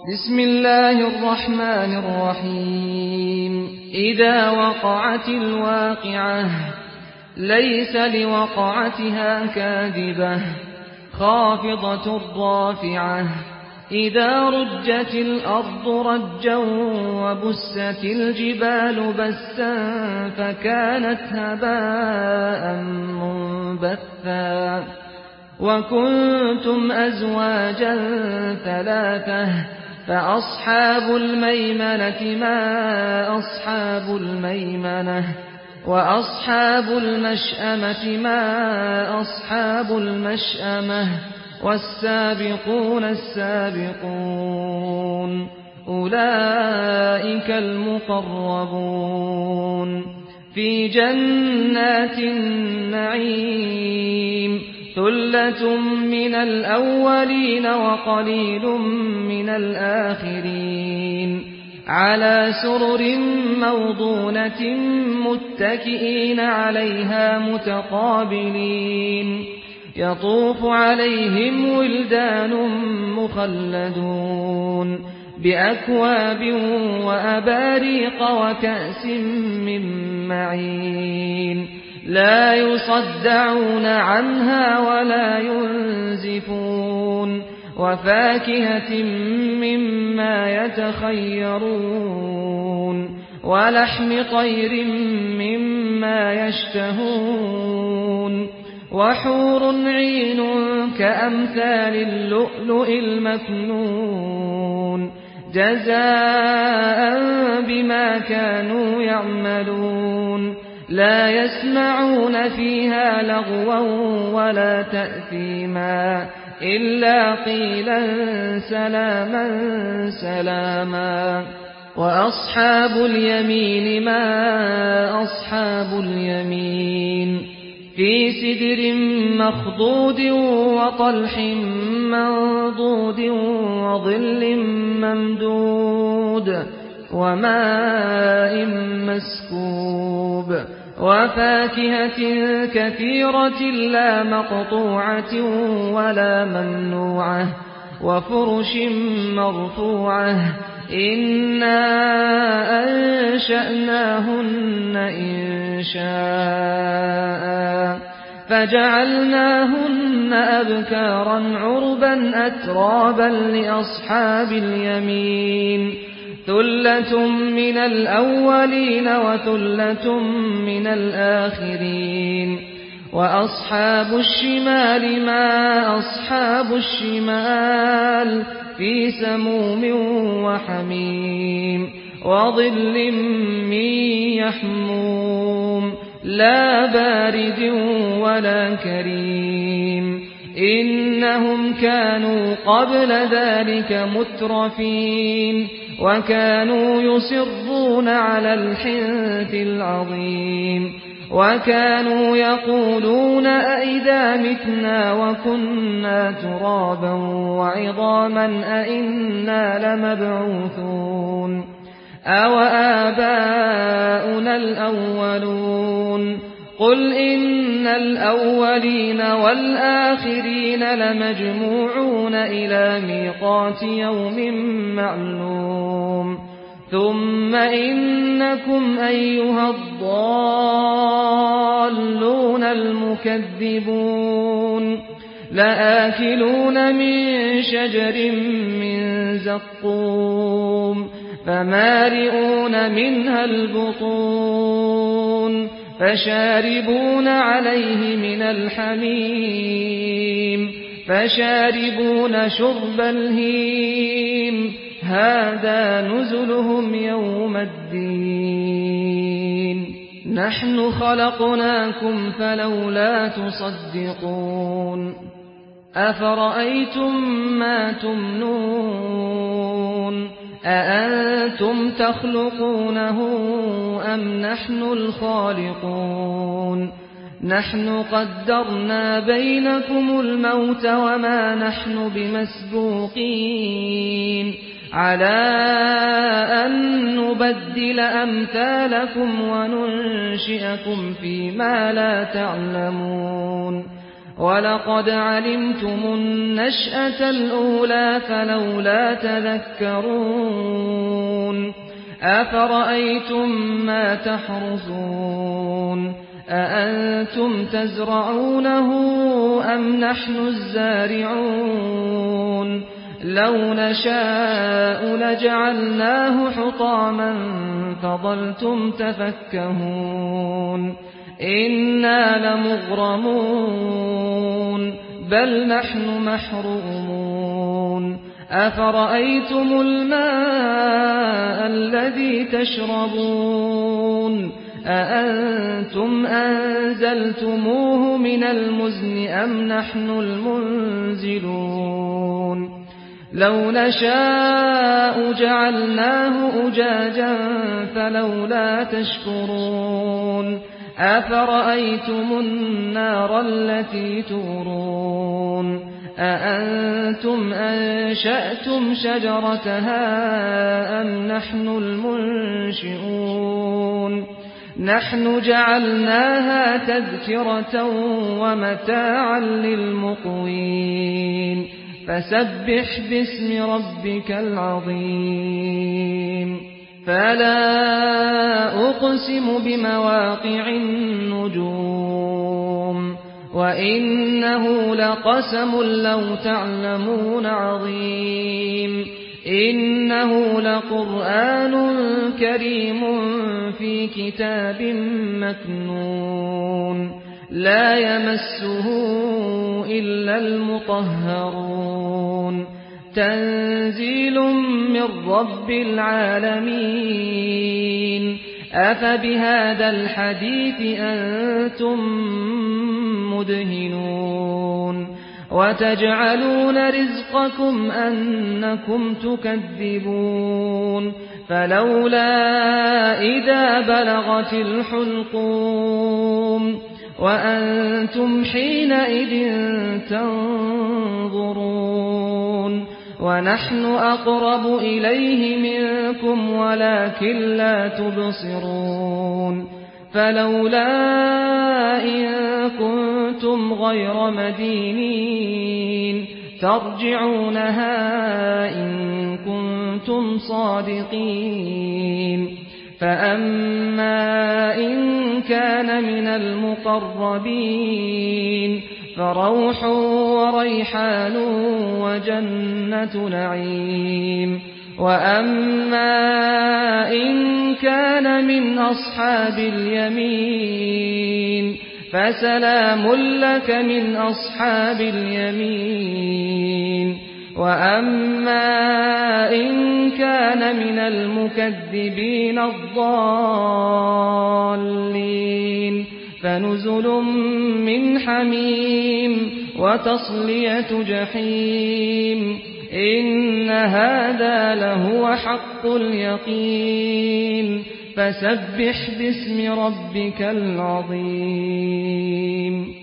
بسم الله الرحمن الرحيم إذا وقعت الواقعة ليس لوقعتها كاذبة خافضة رافعة إذا رجت الأرض رجا وبست الجبال بسا فكانت هباء منبثا وكنتم أزواجا ثلاثة فأصحاب الميمنة ما أصحاب الميمنة وأصحاب المشأمة ما أصحاب المشأمة والسابقون السابقون أولئك المقربون في جنات النعيم ثلة من الأولين وقليل من الآخرين على سرر موضونة متكئين عليها متقابلين يطوف عليهم ولدان مخلدون بأكواب وأباريق وكأس من معين لا يصدعون عنها ولا ينزفون وفاكهة مما يتخيرون ولحم طير مما يشتهون وحور عين كأمثال اللؤلؤ المكنون جزاء بما كانوا يعملون لا يسمعون فيها لغوا ولا تأثيما إلا قيلا سلاما سلاما وأصحاب اليمين ما أصحاب اليمين في سدر مخضود وطلح منضود وظل ممدود وماء مسكوب وفاكهة كثيرة لا مقطوعة ولا ممنوعة وفرش مرفوعة إنا أنشأناهن إنشاء فجعلناهن أبكارا عربا أترابا لأصحاب اليمين ثلة من الأولين وثلة من الآخرين وأصحاب الشمال ما أصحاب الشمال في سموم وحميم وظل من يحموم لا بارد ولا كريم إنهم كانوا قبل ذلك مترفين وكانوا يصرون على الحنث العظيم وكانوا يقولون أئذا متنا وكنا ترابا وعظاما أئنا لمبعوثون أو آباؤنا الأولون قل إن الأولين والآخرين لمجموعون إلى ميقات يوم معلوم ثم إنكم أيها الضالون المكذبون لآكلون من شجر من زقوم فمالئون منها البطون فشاربون عليه من الحميم فشاربون شرب الهيم هذا نزلهم يوم الدين نحن خلقناكم فلولا تصدقون أفرأيتم ما تمنون أأنتم تخلقونه أم نحن الخالقون نحن قدرنا بينكم الموت وما نحن بمسبوقين على أن نبدل أمثالكم وننشئكم فيما لا تعلمون ولقد علمتم النشأة الأولى فلولا تذكرون أفرأيتم ما تحرثون أأنتم تزرعونه أم نحن الزارعون لو نشاء لجعلناه حطاما فظلتم تفكهون إنا لمغرمون بل نحن محرومون أفرأيتم الماء الذي تشربون أأنتم أنزلتموه من المزن أم نحن المنزلون لو نشاء جعلناه أجاجا فلولا تشكرون أفرأيتم النار التي تورون أأنتم أنشأتم شجرتها أم نحن المنشئون نحن جعلناها تذكرة ومتاعا للمقوين فسبح باسم ربك العظيم فلا أقسم بمواقع النجوم وإنه لقسم لو تعلمون عظيم إنه لقرآن كريم في كتاب مكنون لا يمسه إلا المطهرون تنزيل من رب العالمين أفبهذا الحديث أنتم مدهنون وتجعلون رزقكم أنكم تكذبون فلولا إذا بلغت الحلقوم وأنتم حينئذ تنظرون ونحن أقرب إليه منكم ولكن لا تبصرون فلولا إن كنتم غير مدينين ترجعونها إن كنتم صادقين فأما إن كان من المقربين فروح وريحان وجنة نعيم وأما إن كان من أصحاب اليمين فسلام لك من أصحاب اليمين وأما إن كان من المكذبين الضالين فنزل من حميم وتصلية جحيم إن هذا لهو حق اليقين فسبح باسم ربك العظيم